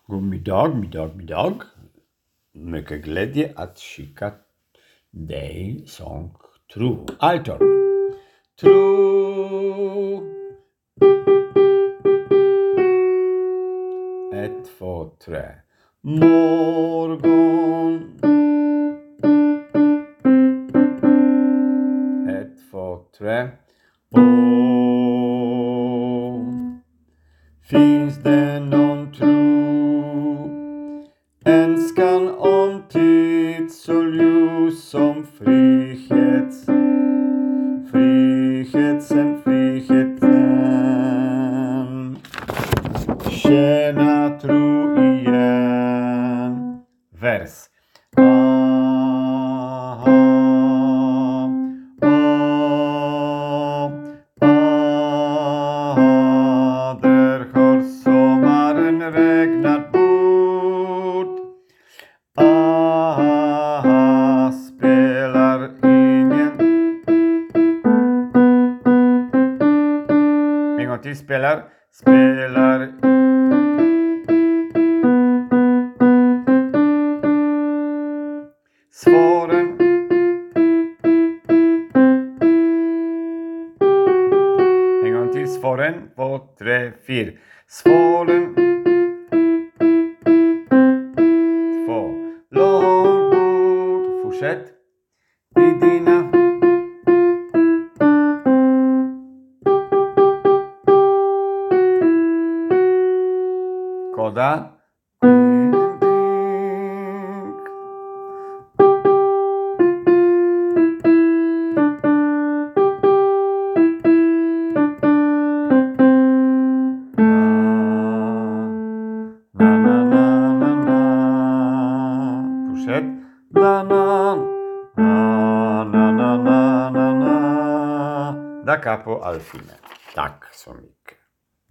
God middag. Mycket glädje att skicka dig sång tro. Altor. Tro. 1, 2, 3. Morgon. 1, 2, 3. Finns det någon tro? Önskan om tid så ljus som friheten. Tjäna tro igen. Vers. Där har sommaren regnat bort. Spelar ingen. En gång till, spelar. Svaren. En gång till, svaren. 2, 3, 4. Svaren. 2. Långt bort. Fortsätt. I dina. Koda. Fortsätt. Da capo al fine. Tack så mycket.